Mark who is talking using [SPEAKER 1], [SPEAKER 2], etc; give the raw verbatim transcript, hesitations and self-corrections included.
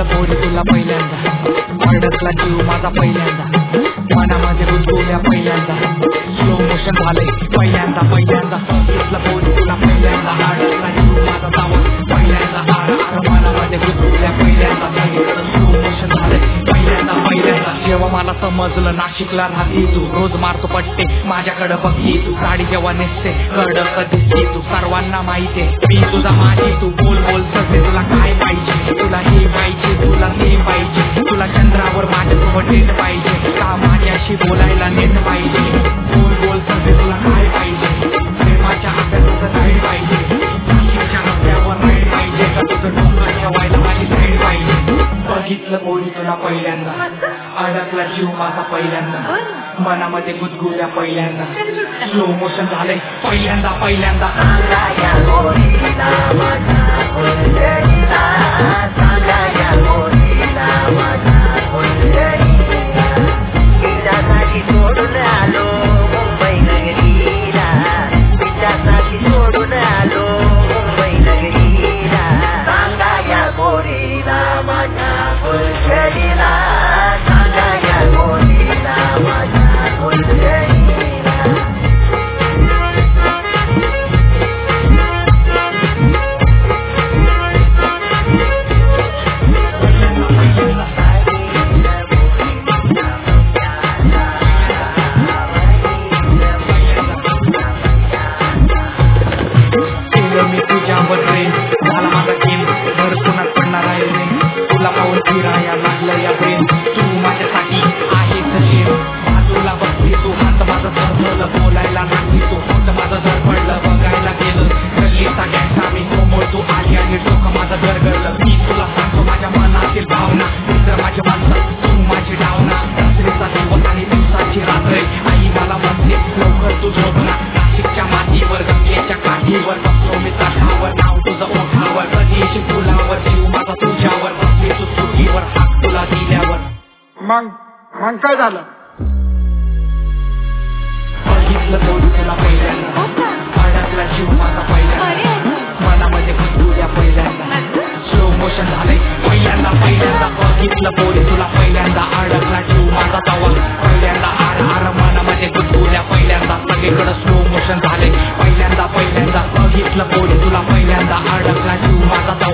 [SPEAKER 1] पोरी तुला पहिल्यांदा, अडकला जीव माझा पहिल्यांदा, मनामध्ये गुंतवल्या पहिल्यांदा, स्लो मोशन झालंय पहिल्यांदा पहिल्यांदा, बघितलं पोरी तुला पहिल्यांदा, अडकला जीव माझा जावा पहिल्यांदा, आर आर मनामध्ये गुंतवल्या पहिल्यांदा, स्लो मोशन झालंय पहिल्यांदा पहिल्यांदा. जेव्हा मला समजलं नाशिकला राहती तू, रोज मारतो पट्टे माझ्याकडे बघती तू, गाडी जेव्हा नेसते कडक दिसती तू, सर्वांना माहिती मी तुझा माझी तू, बोल बोल सगळे तुला काय पाहिजे, तुला हे पाहिजे तुला ते पाहिजे, तुला चंद्रावर माझ्यासोबत नेट पाहिजे का माझ्याशी बोलायला नेट पाहिजे, बोल बोल सगळे तुला काय पाहिजे, प्रेमाच्या हातात साईड पाहिजे, नाशिकच्या रस्त्यावर राईड पाहिजे का तुझं डोंगर ठेवायला माझी साईड पाहिजे. बघितलं पोरी तुला पहिल्यांदा, अडकला जीव माझा पहिल्यांदा, मनामध्ये गुदगुल्या पहिल्यांदा, स्लो मोशन झालंय पहिल्यांदा पहिल्यांदा. सोडून आलो मुंबई नगरीला, तिच्यासाठी सोडून आलो मुंबई नगरीला, सांगा या गोरीला माझ्या गुलशरीला, सांगा या गोरीला माझ्या गुलशरीला. मी तुझ्यावर प्रेम झाला माझा गेम, घर पुन्हा पडणार आहे रे, तुला पाहून फिराया लागलं या प्रेम, तू माझ्यासाठी आहेच जेम, बाजूला बघते तू हात माझं धरलं, बोलायला लागली तू फक्त माझं जर पडलं, बघायला गेलं गल्लीचा गॅसा मी समोर तू आली आणि डोकं माझं गरगरलं, मी तुला सांगतो माझ्या मनातील भावना, मित्र माझे माणसं तू माझी डावना, रात्रीचा दिवस आणि दिवसाची रात्र, आई मला म्हणते लवकर तू झोपना, नाशिकच्या मातीवर गंगेच्या काठीवर बसलो मी तटावर, नाव तुझं ओठावर, कधी येशील फुलावर, जीव माझा तुझ्यावर, बसली तू सुटीवर हात तुला दिल्यावर.
[SPEAKER 2] मग मग काय झालं?
[SPEAKER 1] बघितलं पोरी तुला पहिल्यांदा, अडकला जीव माझा पहिल्यांदा, मनामध्ये गुंतवल्या पहिल्यांदा, स्लो मोशन झालंय पहिल्यांदा पहिल्यांदा. बघितलं पोरी तुला पहिल्यांदा, अडकला जीव माझा तवा पहिल्यांदा, आर आर मनामध्ये गुंतवल्या पहिल्यांदा, सगळीकडे स्लो मोशन झालंय पहिल्यांदा पहिल्यांदा. बघितलं पोरी तुला पहिल्यांदा, अडकला जीव माझा